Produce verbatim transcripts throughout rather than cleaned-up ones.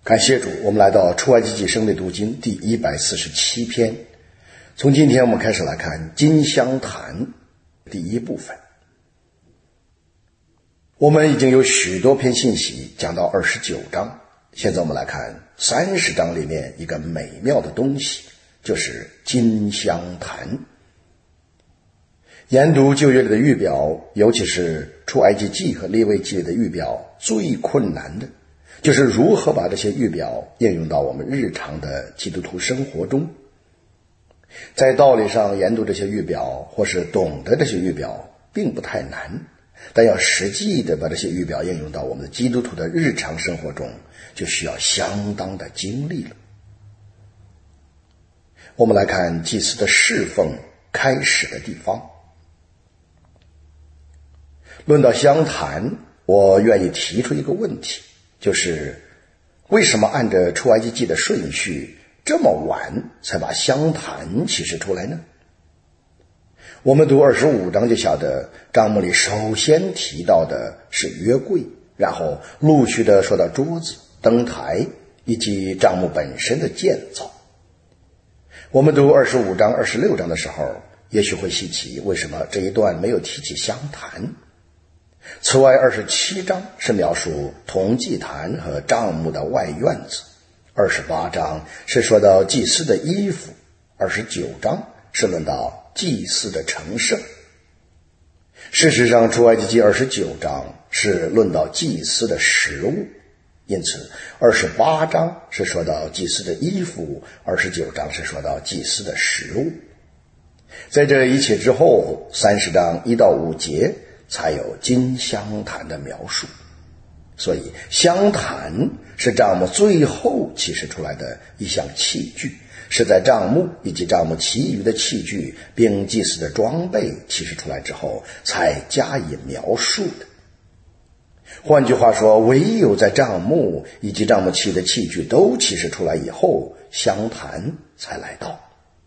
感谢主，我们来到出埃及记生类读经第一百四十七篇。从今天我们开始来看金香坛第一部分。我们已经有许多篇信息讲到二十九章，现在我们来看三十章里面一个美妙的东西，就是金香坛。研读旧约里的预表，尤其是出埃及记和利未记里的预表，最困难的就是如何把这些预表应用到我们日常的基督徒生活中。在道理上研读这些预表或是懂得这些预表并不太难，但要实际的把这些预表应用到我们的基督徒的日常生活中，就需要相当的精力了。我们来看祭司的侍奉开始的地方。论到香坛，我愿意提出一个问题，就是为什么按着出埃及记的顺序这么晚才把香坛启示出来呢？我们读二十五章就晓得，帐幕里首先提到的是约柜，然后陆续的说到桌子、灯台以及帐幕本身的建造。我们读二十五章、二十六章的时候，也许会稀奇为什么这一段没有提起香坛。此外，二十七章是描述铜祭坛和帐幕的外院子，二十八章是说到祭司的衣服，二十九章是论到祭司的成圣。事实上，出埃及记二十九章是论到祭司的食物，因此二十八章是说到祭司的衣服，二十九章是说到祭司的食物。在这一切之后，三十章一到五节才有金香坛的描述。所以香坛是帐幕最后启示出来的一项器具，是在帐幕以及帐幕其余的器具并祭司的装备启示出来之后才加以描述的。换句话说，唯有在帐幕以及帐幕其余的器具都启示出来以后，香坛才来到。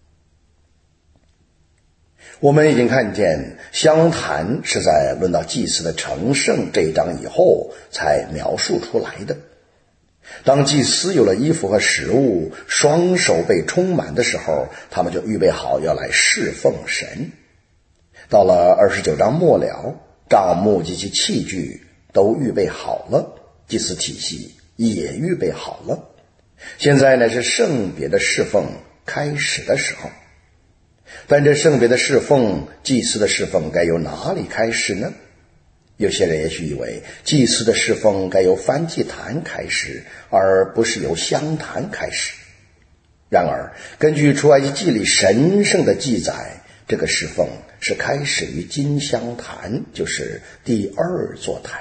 我们已经看见香坛是在论到祭司的成圣这一章以后才描述出来的。当祭司有了衣服和食物，双手被充满的时候，他们就预备好要来侍奉神。到了二十九章末了，帐幕及其器具都预备好了，祭司体系也预备好了，现在乃是圣别的侍奉开始的时候。但这圣别的侍奉，祭司的侍奉该由哪里开始呢？有些人也许以为祭司的侍奉该由燔祭坛开始，而不是由香坛开始。然而根据出埃及记里神圣的记载，这个侍奉是开始于金香坛，就是第二座坛。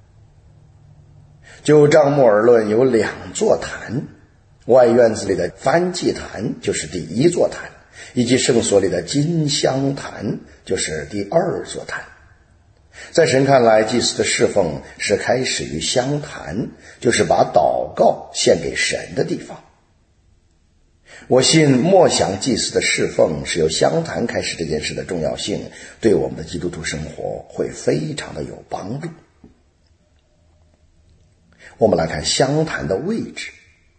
就帐幕而论，有两座坛，外院子里的燔祭坛就是第一座坛，以及圣所里的金香坛就是第二座坛。在神看来，祭司的侍奉是开始于香坛，就是把祷告献给神的地方。我信默想祭司的侍奉是由香坛开始这件事的重要性，对我们的基督徒生活会非常的有帮助。我们来看香坛的位置。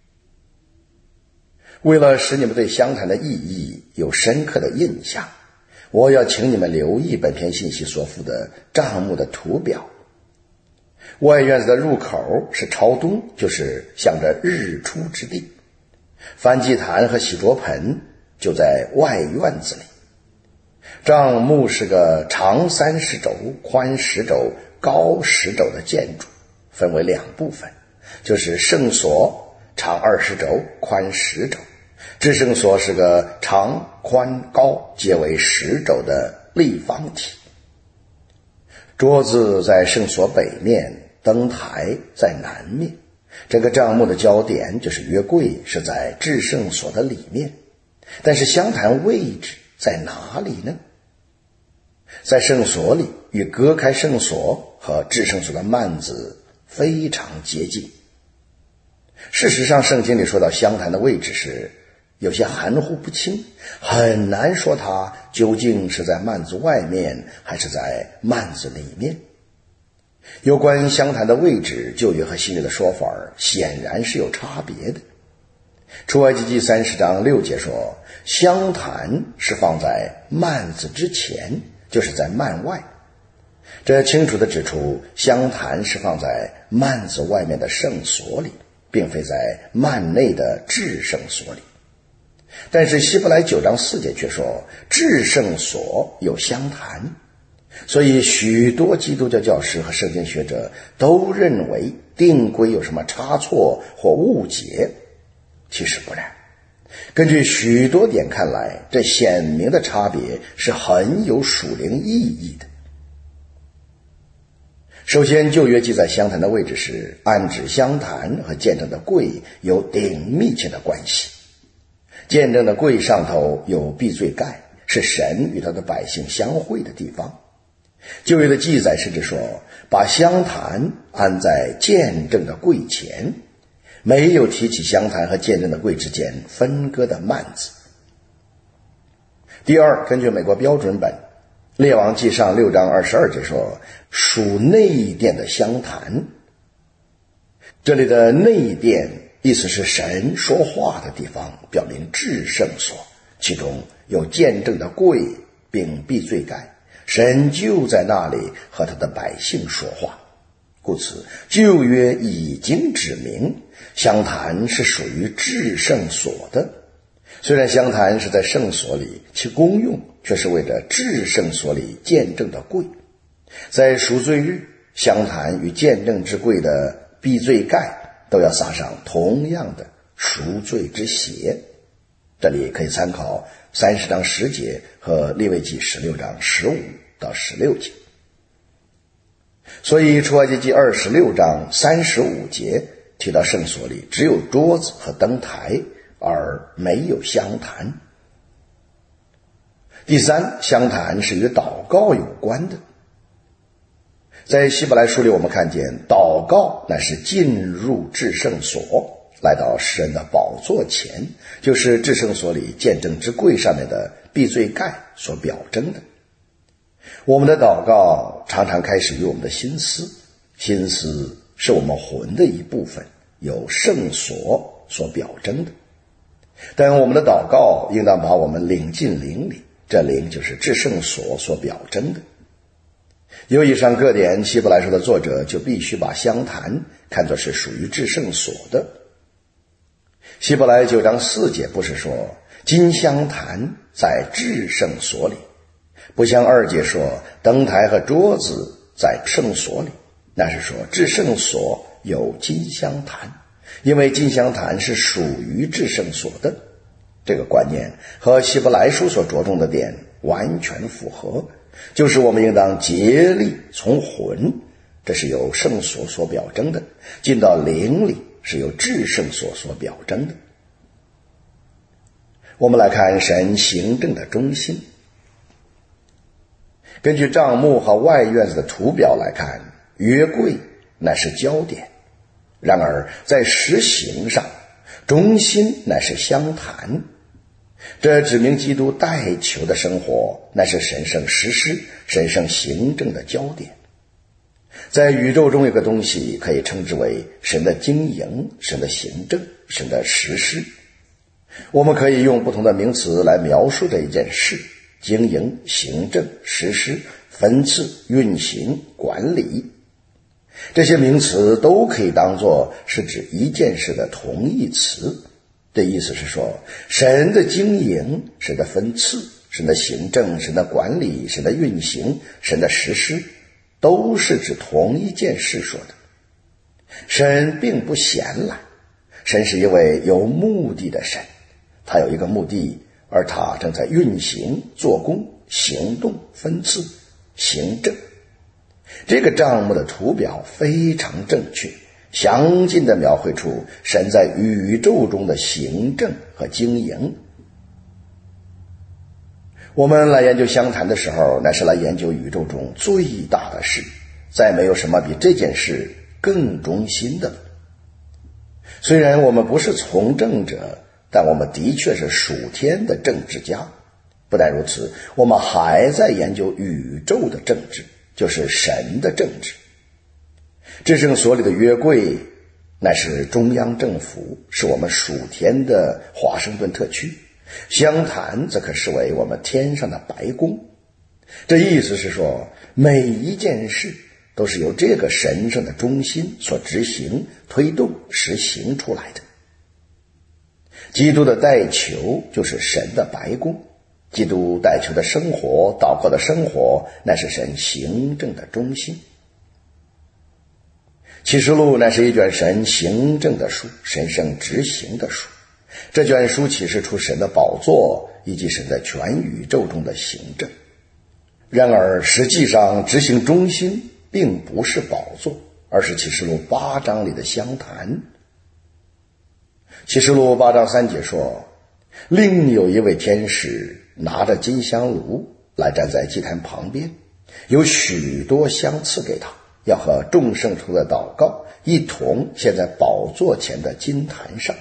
为了使你们对香坛的意义有深刻的印象，我要请你们留意本篇信息所附的帐幕的图表。外院子的入口是朝东，就是向着日出之地。燔祭坛和洗濯盆就在外院子里。帐幕是个长三十肘、宽十肘、高十肘的建筑，分为两部分，就是圣所长二十肘，宽十肘。至圣所是个长、宽、高皆为十肘的立方体。桌子在圣所北面，灯台在南面。这个帐幕的焦点就是约柜，是在至圣所的里面。但是香坛位置在哪里呢？在圣所里，与隔开圣所和至圣所的幔子非常接近。事实上，圣经里说到香坛的位置时有些含糊不清，很难说它究竟是在幔子外面还是在幔子里面。 有关湘潭的位置，旧约和新约的说法显然是有差别的。出埃及记三十章六节说，湘潭是放在幔子之前，就是在幔外。这清楚地指出，湘潭是放在幔子外面的圣所里，并非在幔内的至圣所里。但是希伯来九章四节却说，至圣所有湘潭。所以许多基督教教师和圣经学者都认为定规有什么差错或误解，其实不然。根据许多点看来，这显明的差别是很有属灵意义的。首先，旧约记载湘潭的位置时，暗指湘潭和见证的柜有顶密切的关系。见证的柜上头有避罪盖，是神与他的百姓相会的地方。旧约的记载甚至说，把湘潭安在见证的柜前，没有提起湘潭和见证的柜之间分割的幔子。第二，根据美国标准本列王记上六章二十二节说，属内殿的湘潭。这里的内殿意思是神说话的地方，表明至圣所，其中有见证的柜并避罪盖，神就在那里和他的百姓说话。故此旧约已经指明湘潭是属于至圣所的。虽然湘潭是在圣所里，其功用却是为了至圣所里见证的柜。在赎罪日，湘潭与见证之柜的避罪盖都要撒上同样的赎罪之血。这里可以参考三十章十节和利未记十六章十五到十六节。所以出埃及记二十六章三十五节提到圣所里只有桌子和灯台，而没有香坛。第三，香坛是与祷告有关的。在希伯来书里，我们看见祷告乃是进入至圣所，来到诗人的宝座前，就是至圣所里见证之柜上面的避罪盖所表征的。我们的祷告常常开始于我们的心思，心思是我们魂的一部分，由圣所所表征的。但我们的祷告应当把我们领进灵里，这灵就是至圣所所表征的。由以上各点，希伯来书的作者就必须把香坛看作是属于至圣所的。希伯来九章四节不是说金香坛在至圣所里，不像二节说灯台和桌子在圣所里，那是说至圣所有金香坛，因为金香坛是属于至圣所的。这个观念和希伯来书所着重的点完全符合，就是我们应当竭力从魂，这是由圣所所表征的，进到灵里，是由至圣所所表征的。我们来看神行政的中心。根据帐幕和外院子的图表来看，约柜乃是焦点，然而在实行上，中心乃是香坛。这指明基督代求的生活乃是神圣实施、神圣行政的焦点。在宇宙中有个东西可以称之为神的经营、神的行政、神的实施。我们可以用不同的名词来描述这一件事：经营、行政、实施、分次、运行、管理。这些名词都可以当作是指一件事的同义词。这意思是说，神的经营、神的分次、神的行政、神的管理、神的运行、神的实施，都是指同一件事说的。神并不闲懒，神是一位有目的的神，他有一个目的，而他正在运行、做工、行动、分次、行政。这个账目的图表非常正确，详尽地描绘出神在宇宙中的行政和经营。我们来研究香坛的时候，乃是来研究宇宙中最大的事，再没有什么比这件事更中心的了。虽然我们不是从政者，但我们的确是属天的政治家。不但如此，我们还在研究宇宙的政治，就是神的政治。 至圣所里的约柜乃是中央政府，是我们属天的华盛顿特区，香坛则可视为我们天上的白宫。这意思是说，每一件事都是由这个神圣的中心所执行、推动、实行出来的。基督的代求就是神的白宫，基督代求的生活、祷告的生活乃是神行政的中心。启示录乃是一卷神行政的书，神圣执行的书。这卷书启示出神的宝座以及神在全宇宙中的行政。然而实际上执行中心并不是宝座，而是启示录八章里的香坛。启示录八章三节说，另有一位天使拿着金香炉来站在祭坛旁边，有许多香赐给他，要和众圣徒的祷告一同献在宝座前的金坛上。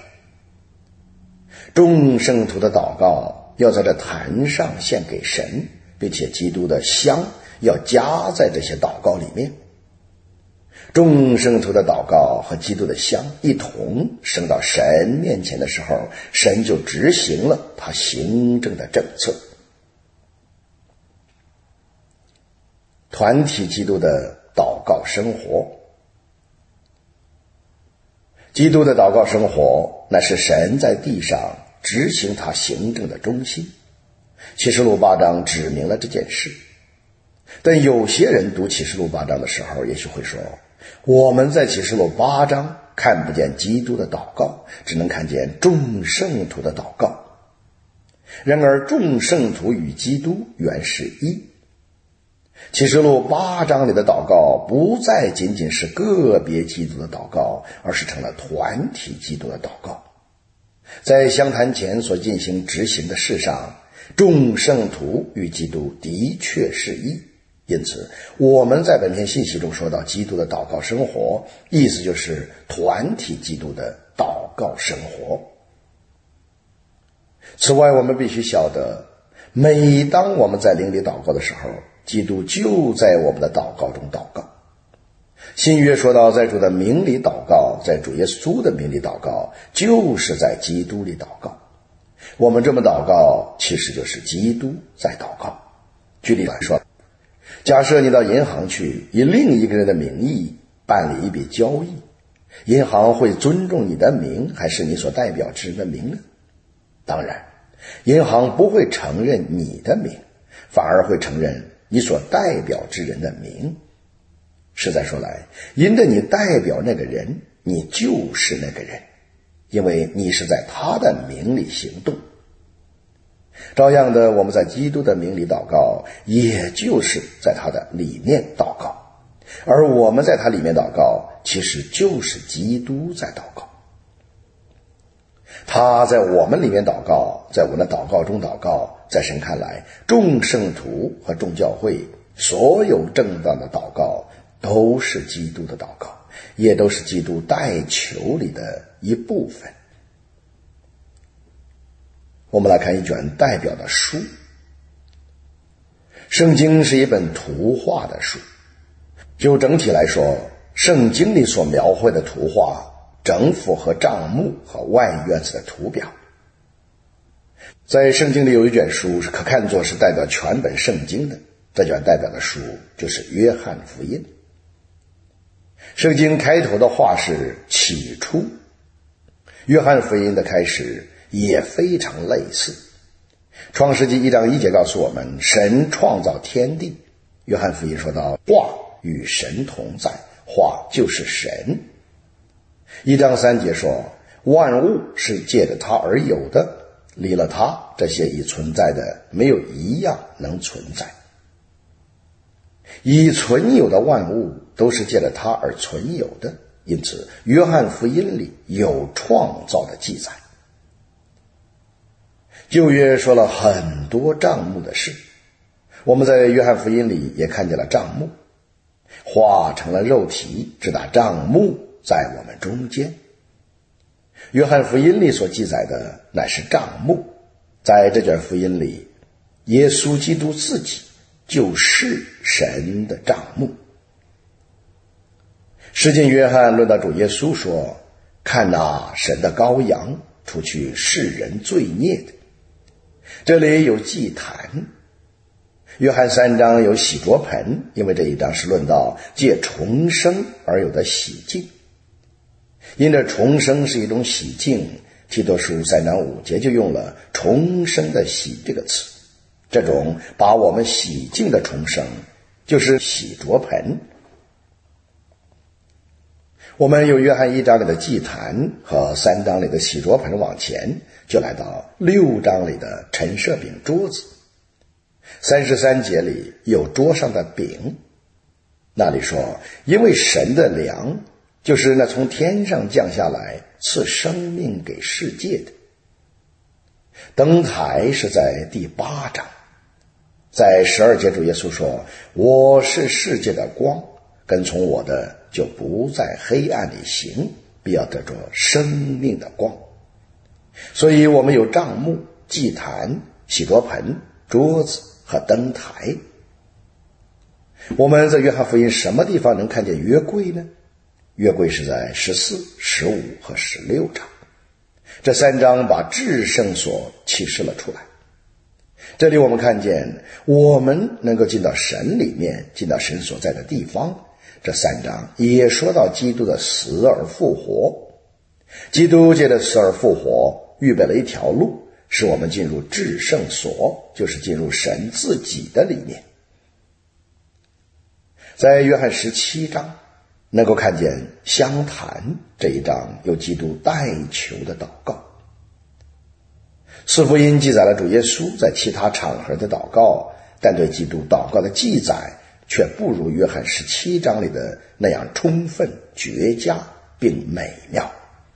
众圣徒的祷告要在这坛上献给神，并且基督的香要加在这些祷告里面。众圣徒的祷告和基督的香一同升到神面前的时候，神就执行了他行政的政策。团体基督的祷告生活，基督的祷告生活乃是神在地上执行他行政的中心。启示录八章指明了这件事。但有些人读启示录八章的时候，也许会说，我们在启示录八章看不见基督的祷告，只能看见众圣徒的祷告。然而众圣徒与基督原是一。启示录八章里的祷告不再仅仅是个别基督的祷告，而是成了团体基督的祷告。在香坛前所进行执行的事上，众圣徒与基督的确是一。因此我们在本篇信息中说到基督的祷告生活，意思就是团体基督的祷告生活。此外，我们必须晓得，每当我们在灵里祷告的时候，基督就在我们的祷告中祷告。新约说到，在主的名里祷告，在主耶稣的名里祷告，就是在基督里祷告。我们这么祷告，其实就是基督在祷告。举例来说，假设你到银行去，以另一个人的名义办理一笔交易，银行会尊重你的名还是你所代表之人的名呢？当然，银行不会承认你的名，反而会承认你所代表之人的名。实在说来，因着你代表那个人，你就是那个人，因为你是在他的名里行动。照样的，我们在基督的名里祷告，也就是在他的里面祷告。而我们在他里面祷告，其实就是基督在祷告。他在我们里面祷告，在我们的祷告中祷告，在神看来，众圣徒和众教会所有正当的祷告都是基督的祷告，也都是基督代求里的一部分。我们来看一卷代表的书。圣经是一本图画的书。就整体来说，圣经里所描绘的图画正符合帐幕和外院子的图表。在圣经里有一卷书是可看作是代表全本圣经的，这卷代表的书就是约翰福音。圣经开头的话是起初，约翰福音的开始也非常类似。创世纪一章一节告诉我们，神创造天地。约翰福音说到，话与神同在，话就是神。一章三节说，万物是借着他而有的，离了他，这些已存在的没有一样能存在。已存有的万物都是借着他而存有的，因此约翰福音里有创造的记载。旧约说了很多帐幕的事，我们在约翰福音里也看见了帐幕，化成了肉体，直达帐幕在我们中间。约翰福音里所记载的乃是帐幕，在这卷福音里，耶稣基督自己就是神的帐幕。 施浸约翰论到主耶稣说，看哪，神的羔羊，除去世人罪孽的。这里有祭坛。约翰三章有洗濯盆，因为这一章是论到借重生而有的洗净。因着重生是一种洗净，提多书三章五节就用了重生的洗这个词。这种把我们洗净的重生就是洗濯盆。我们由约翰一章里的祭坛和三章里的洗濯盆往前，就来到六章里的陈设饼桌子。三十三节里有桌上的饼，那里说，因为神的粮就是那从天上降下来赐生命给世界的。灯台是在第八章，在十二节主耶稣说，我是世界的光，跟从我的就不在黑暗里行，必要得着生命的光。所以我们有帐幕、祭坛、洗濯盆、桌子和灯台。我们在约翰福音什么地方能看见约柜呢？约柜是在十四、十五和十六章，这三章把至圣所启示了出来。这里我们看见我们能够进到神里面，进到神所在的地方。这三章也说到基督的死而复活。基督借着死而复活预备了一条路，使我们进入至圣所，就是进入神自己的里面。在约翰十七章能够看见香坛，这一章有基督代求的祷告。四福音记载了主耶稣在其他场合的祷告，但对基督祷告的记载却不如约翰十七章里的那样充分、绝佳并美妙。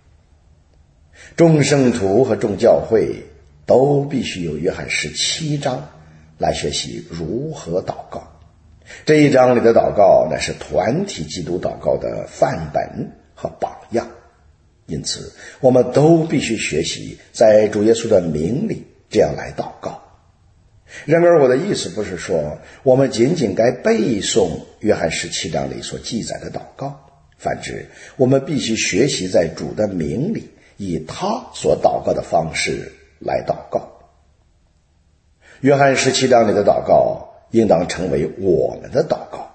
众圣徒和众教会都必须由约翰十七章来学习如何祷告。这一章里的祷告乃是团体基督祷告的范本和榜样，因此我们都必须学习在主耶稣的名里这样来祷告。然而我的意思不是说我们仅仅该背诵约翰十七章里所记载的祷告，反之我们必须学习在主的名里以他所祷告的方式来祷告。约翰十七章里的祷告应当成为我们的祷告。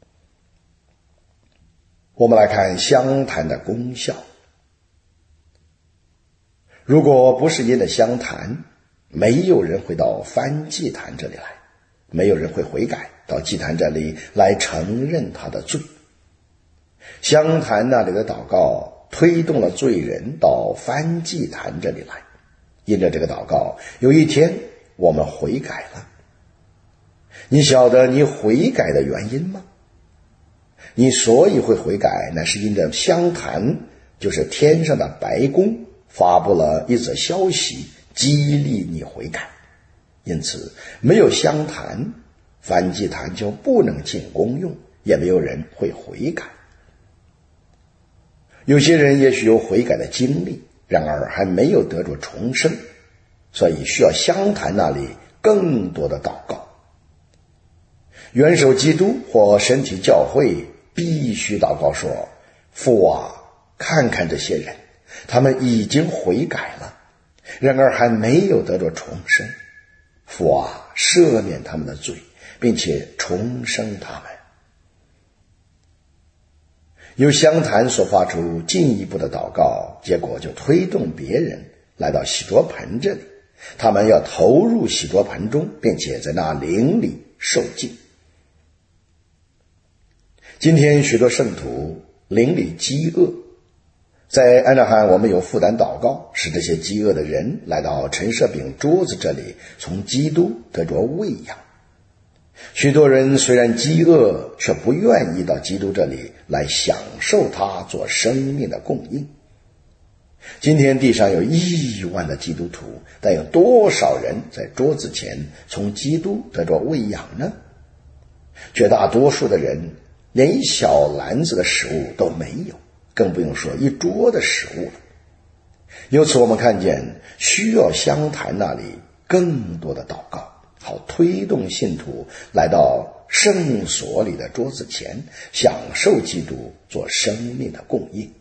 我们来看香坛的功效。如果不是因着香坛，没有人会到翻祭坛这里来，没有人会悔改到祭坛这里来承认他的罪。香坛那里的祷告推动了罪人到翻祭坛这里来，因着这个祷告，有一天我们悔改了。你晓得你悔改的原因吗？你所以会悔改，那是因着香坛，就是天上的白宫发布了一则消息，激励你悔改。因此没有香坛，翻祭坛就不能进功用，也没有人会悔改。有些人也许有悔改的经历，然而还没有得着重生，所以需要香坛那里更多的祷告。元首基督或身体教会必须祷告说，父啊，看看这些人，他们已经悔改了，然而还没有得着重生。父啊，赦免他们的罪，并且重生他们。由香坛所发出进一步的祷告，结果就推动别人来到洗濯盆这里，他们要投入洗濯盆中，并且在那灵里受浸。今天许多圣徒灵里饥饿，在安纳罕我们有负担祷告，使这些饥饿的人来到陈设饼桌子这里，从基督得着喂养。许多人虽然饥饿，却不愿意到基督这里来享受他做生命的供应。今天地上有亿万的基督徒，但有多少人在桌子前从基督得着喂养呢？绝大多数的人连一小篮子的食物都没有，更不用说一桌的食物了。由此我们看见需要香坛那里更多的祷告，好推动信徒来到圣所里的桌子前，享受基督做生命的供应。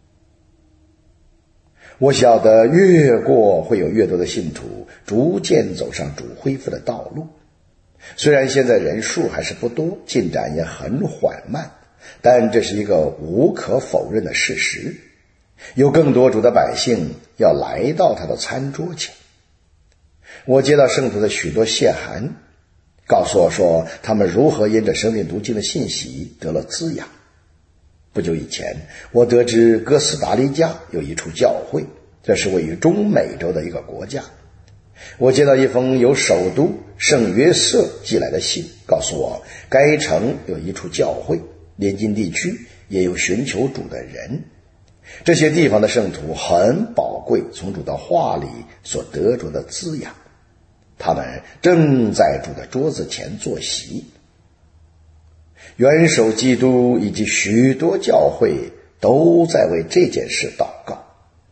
我晓得越过会有越多的信徒逐渐走上主恢复的道路，虽然现在人数还是不多，进展也很缓慢，但这是一个无可否认的事实。有更多主的百姓要来到他的餐桌前。我接到圣徒的许多信函，告诉我说他们如何因着生命读经的信息得了滋养。不久以前，我得知哥斯达黎加有一处教会，这是位于中美洲的一个国家。我接到一封由首都圣约瑟寄来的信，告诉我该城有一处教会，邻近地区也有寻求主的人。这些地方的圣徒很宝贵从主的话里所得着的滋养，他们正在主的桌子前坐席。元首基督以及许多教会都在为这件事祷告。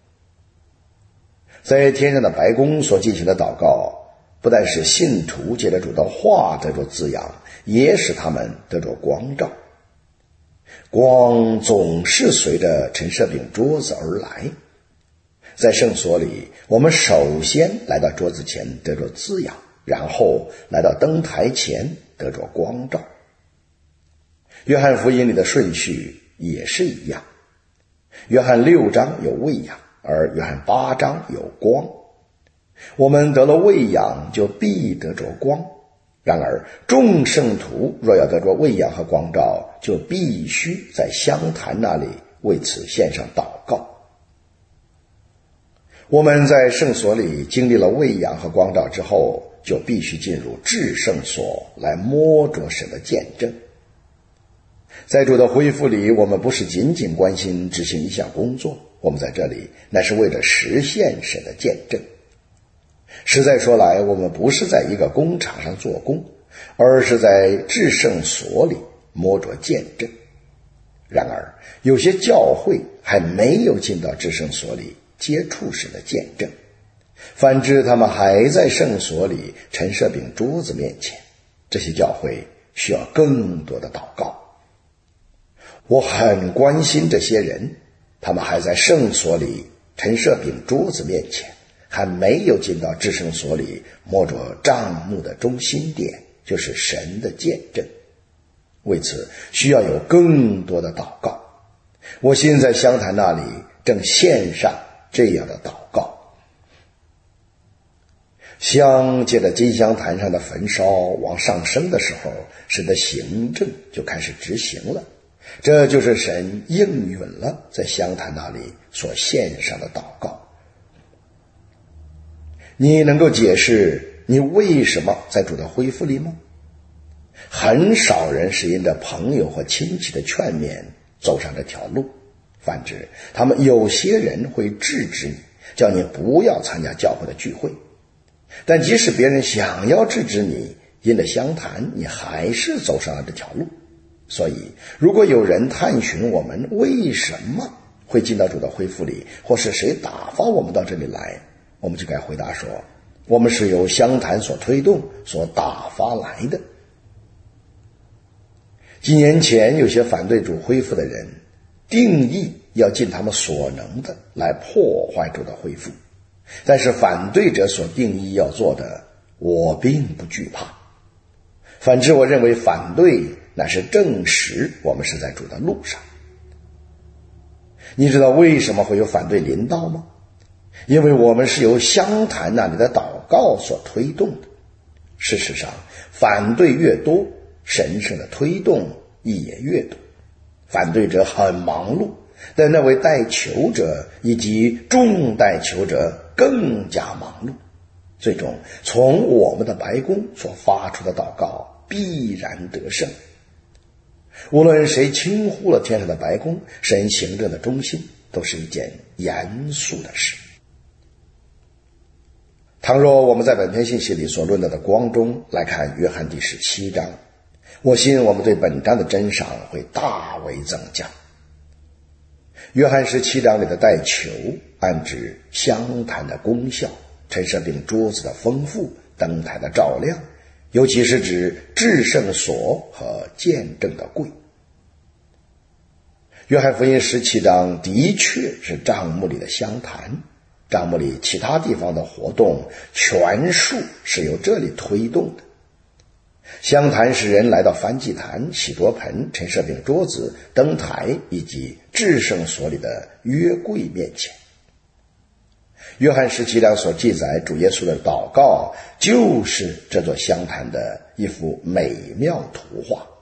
在天上的白宫所进行的祷告，不但使信徒借着主的话得着滋养，也使他们得着光照。光总是随着陈设饼桌子而来。在圣所里，我们首先来到桌子前得着滋养，然后来到灯台前得着光照。约翰福音里的顺序也是一样，约翰六章有喂养，而约翰八章有光。我们得了喂养，就必得着光。然而众圣徒若要得着喂养和光照，就必须在香坛那里为此献上祷告。我们在圣所里经历了喂养和光照之后，就必须进入至圣所来摸着神的见证。在主的恢复里，我们不是仅仅关心执行一项工作，我们在这里乃是为了实现神的见证。实在说来，我们不是在一个工厂上做工，而是在至圣所里摸着见证。然而有些教会还没有进到至圣所里接触神的见证，反之他们还在圣所里陈设饼桌子面前，这些教会需要更多的祷告。我很关心这些人，他们还在圣所里陈设饼桌子面前，还没有进到至圣所里摸着帐幕的中心点，就是神的见证。为此需要有更多的祷告。我现在香坛那里正献上这样的祷告。香借着金香坛上的焚烧往上升的时候，神的行政就开始执行了。这就是神应允了在香坛那里所献上的祷告。你能够解释你为什么在主的恢复里吗？很少人是因着朋友或亲戚的劝勉走上这条路，反之他们有些人会制止你，叫你不要参加教会的聚会。但即使别人想要制止你，因着香坛你还是走上了这条路。所以如果有人探寻我们为什么会进到主的恢复里，或是谁打发我们到这里来，我们就该回答说，我们是由香坛所推动所打发来的。几年前有些反对主恢复的人定义要尽他们所能的来破坏主的恢复，但是反对者所定义要做的，我并不惧怕。反之，我认为反对乃是证实我们是在主的路上。你知道为什么会有反对临到吗？因为我们是由香坛那里的祷告所推动的。事实上，反对越多，神圣的推动也越多。反对者很忙碌，但那位代求者以及众代求者更加忙碌。最终从我们的白宫所发出的祷告必然得胜。无论谁轻忽了天上的白宫，神行政的中心，都是一件严肃的事。倘若我们在本篇信息里所论到的光中来看约翰第十七章，我信我们对本章的珍赏会大为增加。约翰十七章里的代求暗指香坛的功效，陈设饼桌子的丰富，灯台的照亮， 尤其是指至圣所和见证的柜。约翰福音十七章的确是帐幕里的香坛，帐幕里其他地方的活动全数是由这里推动的。香坛使人来到燔祭坛、洗濯盆、陈设饼桌子、灯台以及至圣所里的约柜面前。约翰十七章所记载主耶稣的祷告，就是这座香坛的一幅美妙图画。